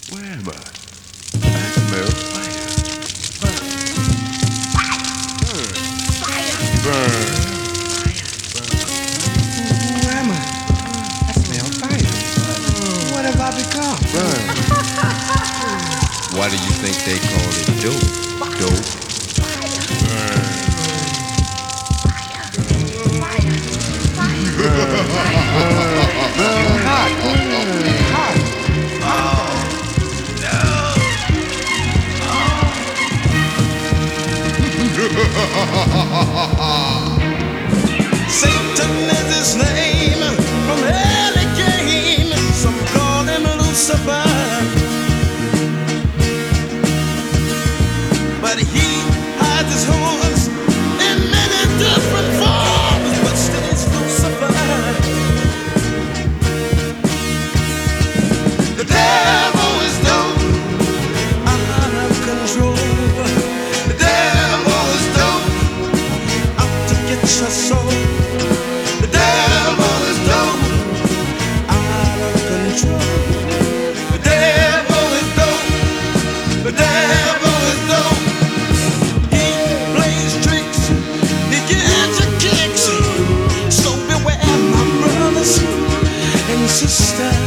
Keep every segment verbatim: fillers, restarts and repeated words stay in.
Where am I? I smell fire. Burn. Burn. Who am I? I smell fire. What have I become? Burn. Why do you think they call it dope? Dope. Burn. Hot. Hot. Satan is his name from any game. Some call him Lucifer, but he hides his horns in many different forms, but still he's Lucifer. The devil is dope, out of control. The devil is dope, out to get your soul. The devil is dope, out of control. The devil is dope, the devil is dope. He plays tricks, he gets your kicks. So beware, my brothers and sisters.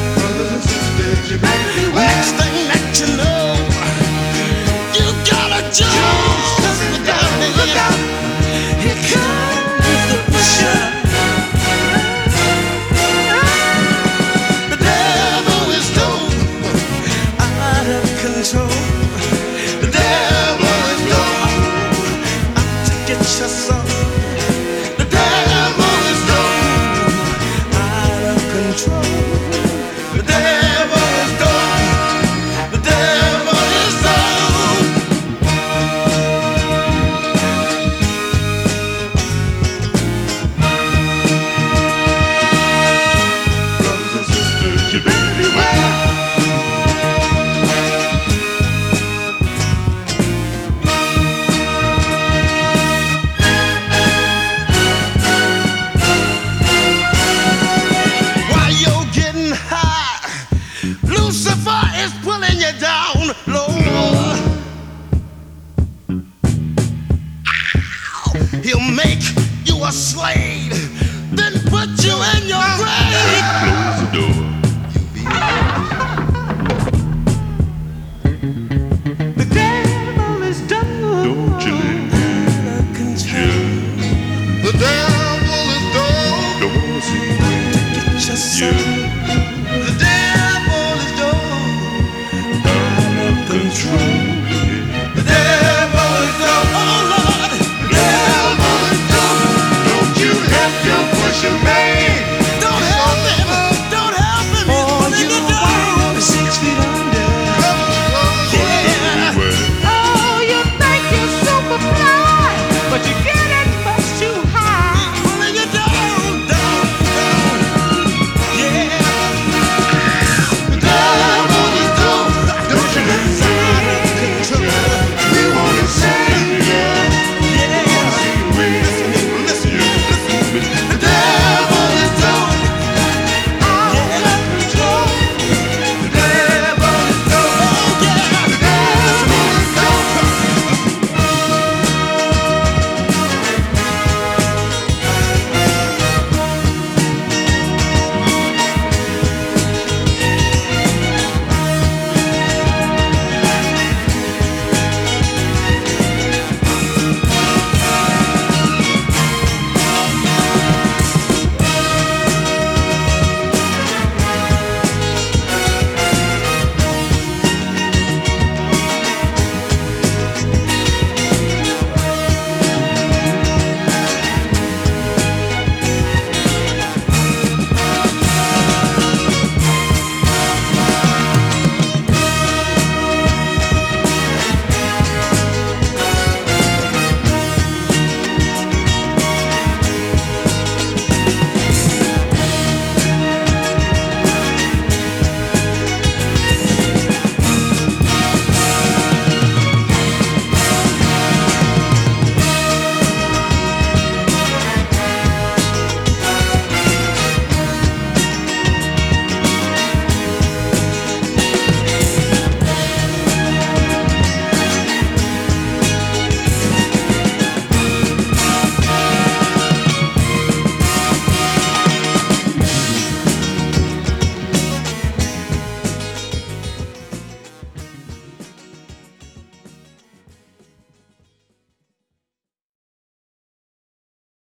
Next thing that you know, you gotta jump. Look out, look out. Here comes the pusher. The devil is dope, out of control. The devil is dope, out to get your soul. The devil is dope, out of control. The devil is dope, the devil is dope. Brothers and sisters, you better beware. While you're getting high, Lucifer is pulling you down low. He'll make you a slave